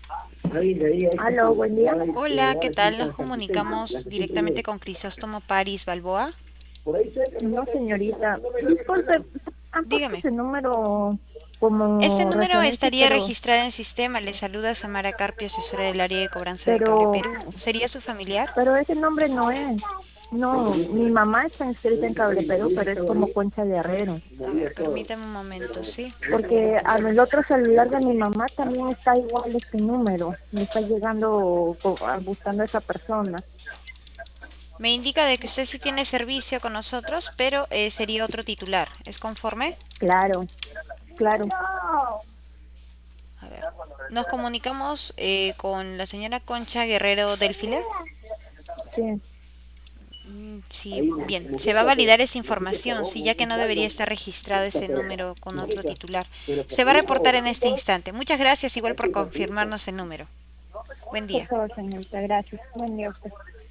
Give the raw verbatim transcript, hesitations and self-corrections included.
Aló, buen día. Hola, ¿qué tal? Nos comunicamos directamente con Crisóstomo Paris Balboa. No, señorita. Disculpe, han puesto Dígame. ese número Este como número referencia, estaría pero, registrado en sistema. Le saluda Samara Carpio, asesora del área de cobranza de Cable pero, Perú. ¿Sería su familiar? pero ese nombre no es. No, mi mamá está inscrita en Cable Perú, pero es como Concha Guerrero. A ver, permítame un momento, ¿sí? Porque al otro celular de mi mamá también está igual este número. Me está llegando co- ah, buscando a esa persona. Me indica de que usted sí tiene servicio con nosotros, pero eh, sería otro titular. ¿Es conforme? Claro, claro. A ver. Nos comunicamos eh, con la señora Concha Guerrero del Filer. Sí. Mm, Sí, bien, se va a validar esa información, sí, ya que no debería estar registrado ese número con otro titular. Se va a reportar en este instante. Muchas gracias igual por confirmarnos el número. Buen Por día. favor, señorita, gracias. Buen día a usted.